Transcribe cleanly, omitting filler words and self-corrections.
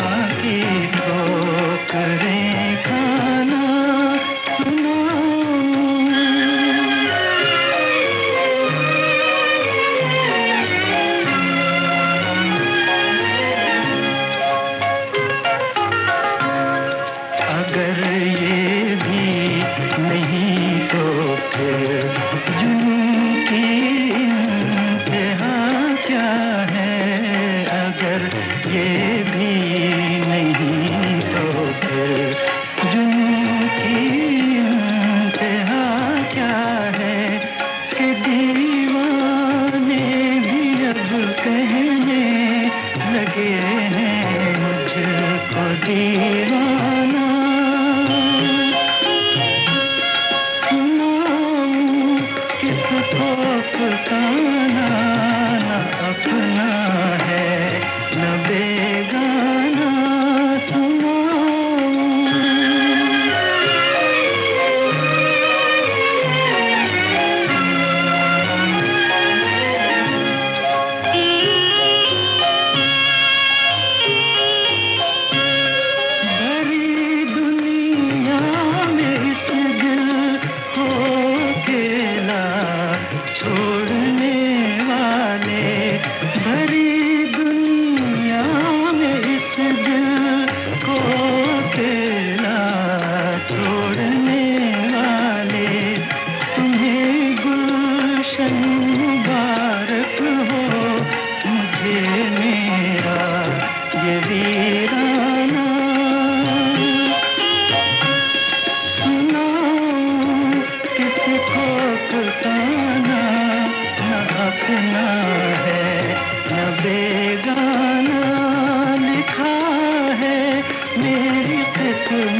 की ठोकरें खाना अगर ये भी नहीं तो फिर जुनून की इंतहा क्या है। अगर ये भी नहीं तो फिर जुनून की इंतहा क्या है कि दीवाने भी अब कहने लगे हैं मुझको दीवाना। किसको फसाना न अपना है न बेगाना। भरी दुनिया में इस दिल को अकेला छोड़ने वाले, भरी दुनिया में इस दिल को अकेला छोड़ने वाले, तुम्हें गुलशन मुबारक हो मुझे मेरा ये वीराना। किसको फसाना न अपना है न बेगाना। लिखा है मेरी किस्मत